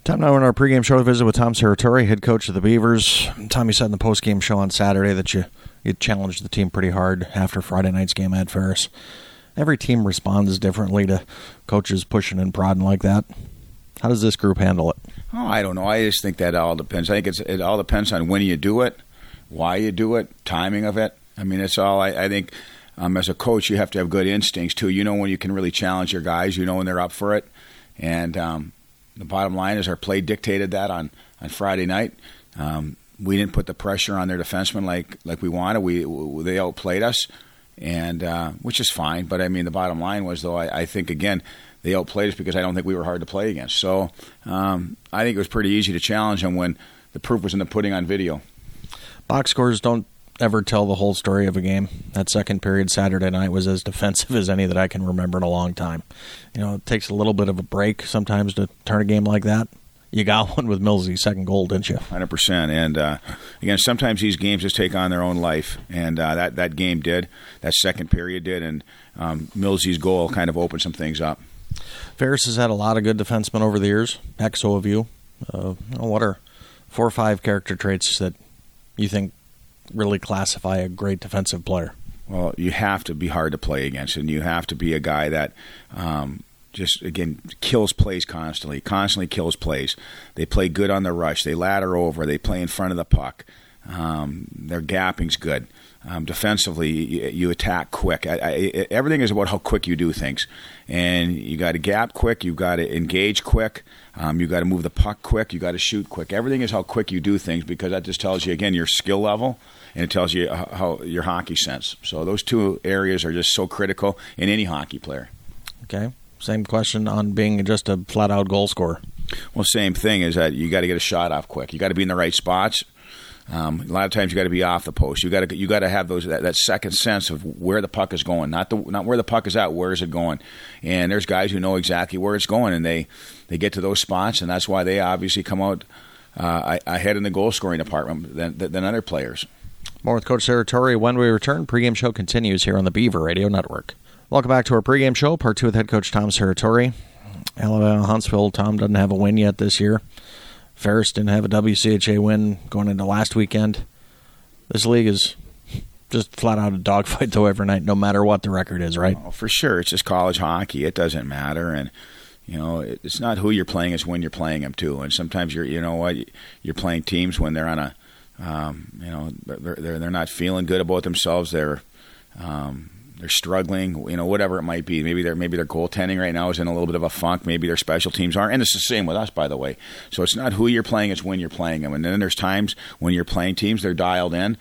Time now in our pregame show to visit with Tom Serratore, head coach of the Beavers. Tom, you said in the postgame show on Saturday that you challenged the team pretty hard after Friday night's game at Ferris. Every team responds differently to coaches pushing and prodding like that. How does this group handle it? Oh, I don't know. I just think that all depends. I think it all depends on when you do it, why you do it, timing of it. I mean, it's all. I think as a coach, you have to have good instincts too. You know when you can really challenge your guys. You know when they're up for it, and the bottom line is our play dictated that on Friday night. We didn't put the pressure on their defensemen like we wanted. They outplayed us, and which is fine. But I mean, the bottom line was though I think again they outplayed us because I don't think we were hard to play against. So I think it was pretty easy to challenge them when the proof was in the pudding on video. Box scores don't ever tell the whole story of a game. That second period Saturday night was as defensive as any that I can remember in a long time. You know, it takes a little bit of a break sometimes to turn a game like that. You got one with Millsy's second goal, didn't you? 100%. And, again, sometimes these games just take on their own life. And that game did. That second period did. And Millsy's goal kind of opened some things up. Ferris has had a lot of good defensemen over the years. Heck, so have you. What are 4 or 5 character traits that you think really classify a great defensive player? Well, you have to be hard to play against, and you have to be a guy that just, again, kills plays constantly kills plays. They play good on the rush. They ladder over. They play in front of the puck. Their gapping's good. Defensively, you attack quick. Everything is about how quick you do things. And you got to gap quick. You got to engage quick. You got to move the puck quick. You got to shoot quick. Everything is how quick you do things because that just tells you, again, your skill level. And it tells you how your hockey sense. So those two areas are just so critical in any hockey player. Okay. Same question on being just a flat-out goal scorer. Well, same thing is that you got to get a shot off quick. You got to be in the right spots. A lot of times you got to be off the post. You got to have that second sense of where the puck is going, not where the puck is at. Where is it going? And there's guys who know exactly where it's going, and they get to those spots, and that's why they obviously come out ahead in the goal scoring department than other players. More with Coach Serratore when we return. Pregame show continues here on the Beaver Radio Network. Welcome back to our pregame show, part 2 with head coach Tom Serratore. Alabama Huntsville, Tom doesn't have a win yet this year. Ferris didn't have a WCHA win going into last weekend. This league is just flat out a dogfight though every night, no matter what the record is, right? Oh, for sure. It's just college hockey. It doesn't matter. And you know, it's not who you're playing, it's when you're playing them too. And sometimes you're playing teams when they're on a they're not feeling good about themselves. They're struggling, whatever it might be. Maybe their goaltending right now is in a little bit of a funk. Maybe their special teams aren't. And it's the same with us, by the way. So it's not who you're playing, it's when you're playing them. And then there's times when you're playing teams, they're dialed in.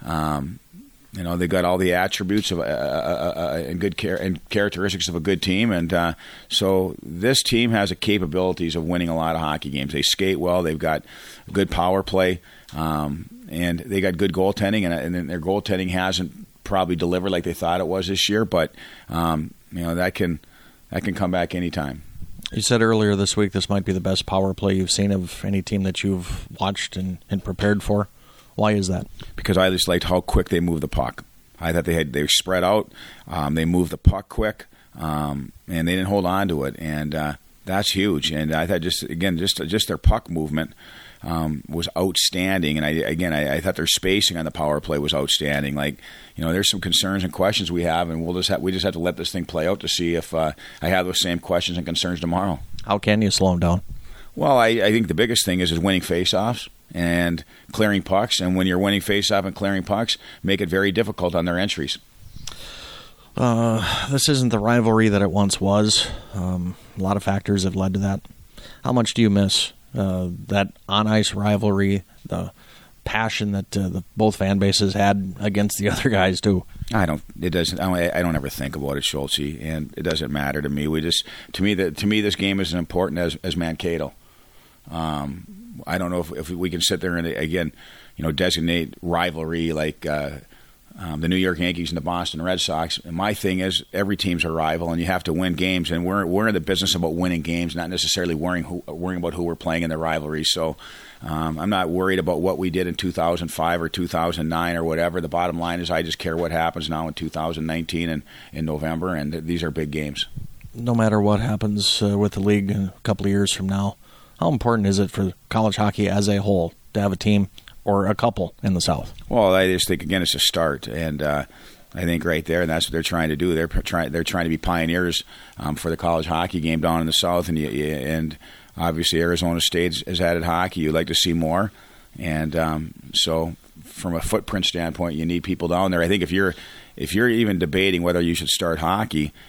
They got all the attributes of and good care and characteristics of a good team. And so this team has the capabilities of winning a lot of hockey games. They skate well. They've got good power play. And they got good goaltending, and their goaltending hasn't probably delivered like they thought it was this year. But that can come back anytime. You said earlier this week this might be the best power play you've seen of any team that you've watched and prepared for. Why is that? Because I just liked how quick they moved the puck. I thought they were spread out. They moved the puck quick, and they didn't hold on to it, and that's huge. And I thought just their puck movement was outstanding. And I thought their spacing on the power play was outstanding. There's some concerns and questions we have, and we just have to let this thing play out to see if I have those same questions and concerns tomorrow. How can you slow them down? Well, I think the biggest thing is winning faceoffs and clearing pucks. And when you're winning faceoff and clearing pucks, make it very difficult on their entries. This isn't the rivalry that it once was. A lot of factors have led to that. How much do you miss that on-ice rivalry, the passion that both fan bases had against the other guys too? I don't ever think about it, Schultz, and it doesn't matter to me. To me, this game is as important as Mankato. I don't know if we can sit there and again, designate rivalry like the New York Yankees and the Boston Red Sox. And my thing is every team's a rival, and you have to win games. And we're in the business about winning games, not necessarily worrying about who we're playing in the rivalry. So I'm not worried about what we did in 2005 or 2009 or whatever. The bottom line is I just care what happens now in 2019 and in November, and these are big games. No matter what happens with the league a couple of years from now, how important is it for college hockey as a whole to have a team or a couple in the South? Well, I just think, again, it's a start, and I think right there, and that's what they're trying to do. They're trying to be pioneers for the college hockey game down in the South, and obviously Arizona State has added hockey. You'd like to see more, and so from a footprint standpoint, you need people down there. I think if you're even debating whether you should start hockey,